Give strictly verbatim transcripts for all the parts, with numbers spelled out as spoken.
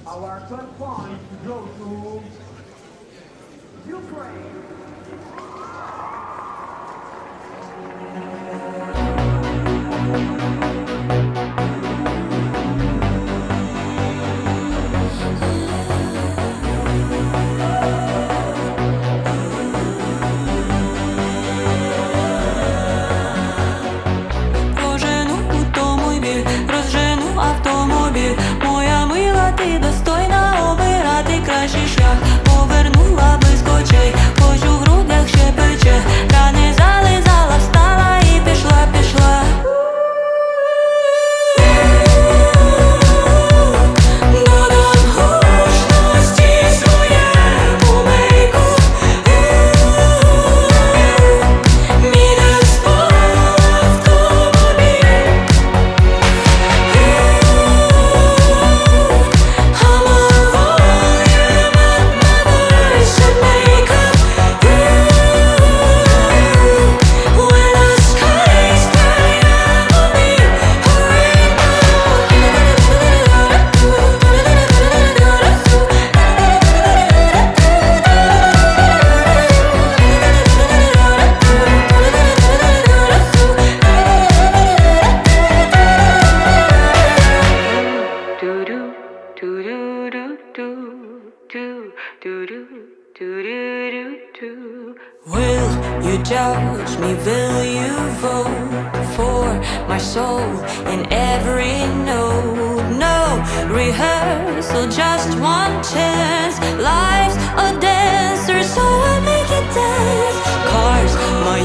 Our third point goes to Ukraine. Прожену у тому й біль, розжену автомобіль. Моя мила, ти достойна обирати кращий шлях. Повернула близько очей, хоч у грудях ще пече. Рани зализала, встала і пішла, пішла. Додам гучності своєму мейку. Міна спала автомобіль. I'm a volume at my voice and makeup. When the skies cry out on me, will you judge me? Will you vote for my soul in every note? No rehearsal, just one chance. Life's a dancer, so I make it dance. Cars, my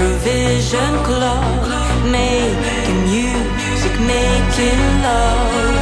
Eurovision club, making music, making love.